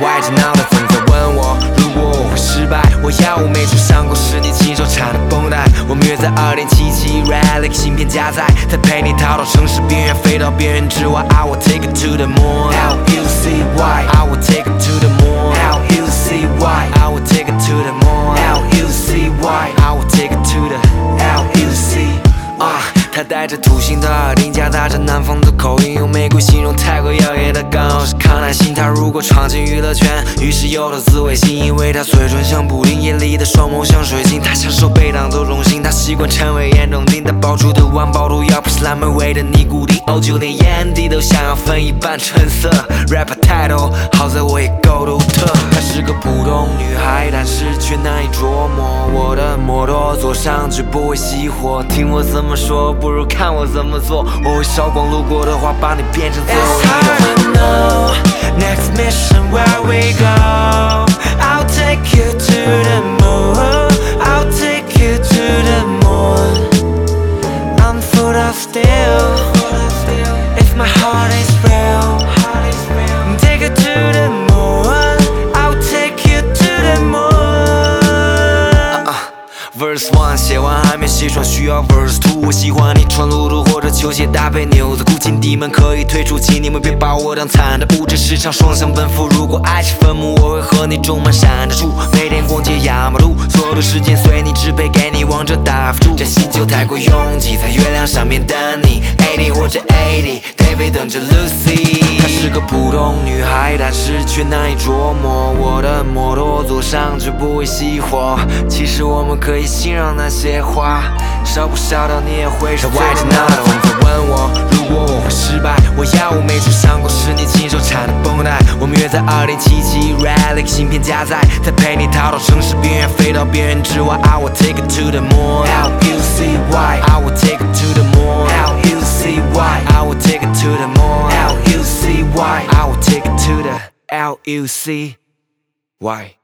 歪着脑袋总在问我，如果我会失败，我药物没处上过是你亲手缠的绷带。我们约在2.77 Relic 芯片加载，再陪你逃到城市边缘，飞到边缘之外。I will take it to the moon. L-U-C-Y. I will take it to the moon. L-U-C-Y. I will take it to the moon. L-U-C-Y. I will take it to the L-U-C. 他带着土星的耳钉，夹杂着南方的口音，用玫瑰形容太过耀眼的刚好是康乃馨。他如果闯进娱乐圈，于是有了自卫心，因为他嘴唇像布丁，眼里的双眸像水晶。他享受被当作荣幸，他习惯成为眼中钉。他爆出的完爆毒，要不是蓝莓味的尼古丁，就连眼底都想要分一半橙色。Rapper 太多，好在我也够独特。她是个普通女孩，但是却难以捉摸。我的摩托坐上去不会熄火，听我怎么说，不如看我怎么做。我会烧光路过的花，把你变成最后一朵。Next mission where we go, I'll take you to the moon. I'll take you to the moon. I'm full of steel. If my heart is real, take it to the moon. I'll take you to the moon. Verse 1写完还没写爽，需要 Verse 2。我喜欢你穿露肚或者球鞋搭配牛仔裤，请你们可以退出，请你们别把我当惨的物质市场双向奔赴。如果爱是坟墓，我会和你种满闪着树，每天逛街压马路，所有的时间随你支配，给你王者打辅助。这星球太过拥挤，在月亮上面等你 ，80 或者80，David 等着 Lucy。她是个普通女孩，但是却难以捉摸。我的摩托坐上去不会熄火，其实我们可以欣赏那些花，烧不烧到你也会是歪着脑袋总在问我，如果我会失败，我药物没处上过是你亲手缠的绷带。我们约在2.77 Relic 芯片加载，再陪你逃到城市边缘，飞到边缘之外。I will take it to the moon. L-U-C-Y. I will take it to the moon. L-U-C-Y. I will take it to the moon. L-U-C-Y. I will take it to the L-U-C-Y.